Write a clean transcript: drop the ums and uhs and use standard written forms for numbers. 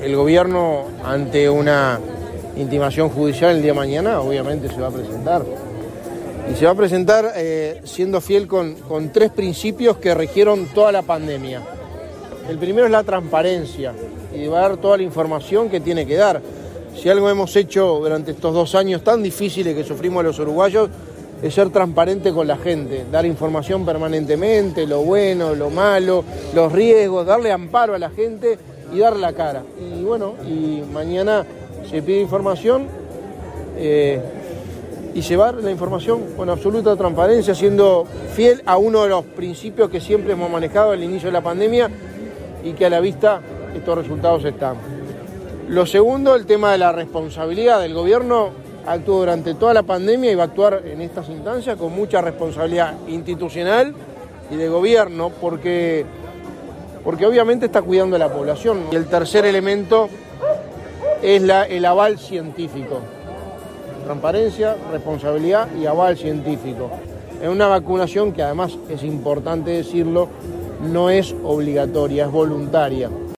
El gobierno, ante una intimación judicial el día de mañana, obviamente se va a presentar. Y se va a presentar siendo fiel con 3 principios que regieron toda la pandemia. El primero es la transparencia y va a dar toda la información que tiene que dar. Si algo hemos hecho durante estos 2 años tan difíciles que sufrimos los uruguayos, es ser transparente con la gente, dar información permanentemente, lo bueno, lo malo, los riesgos, darle amparo a la gente y darle la cara. Y bueno, y mañana se pide información y llevar la información con absoluta transparencia, siendo fiel a uno de los principios que siempre hemos manejado al inicio de la pandemia y que a la vista estos resultados están. Lo segundo, el tema de la responsabilidad del gobierno. Actuó durante toda la pandemia y va a actuar en estas instancias con mucha responsabilidad institucional y de gobierno porque obviamente está cuidando a la población. Y el tercer elemento es el aval científico. Transparencia, responsabilidad y aval científico. Es una vacunación que además, es importante decirlo, no es obligatoria, es voluntaria.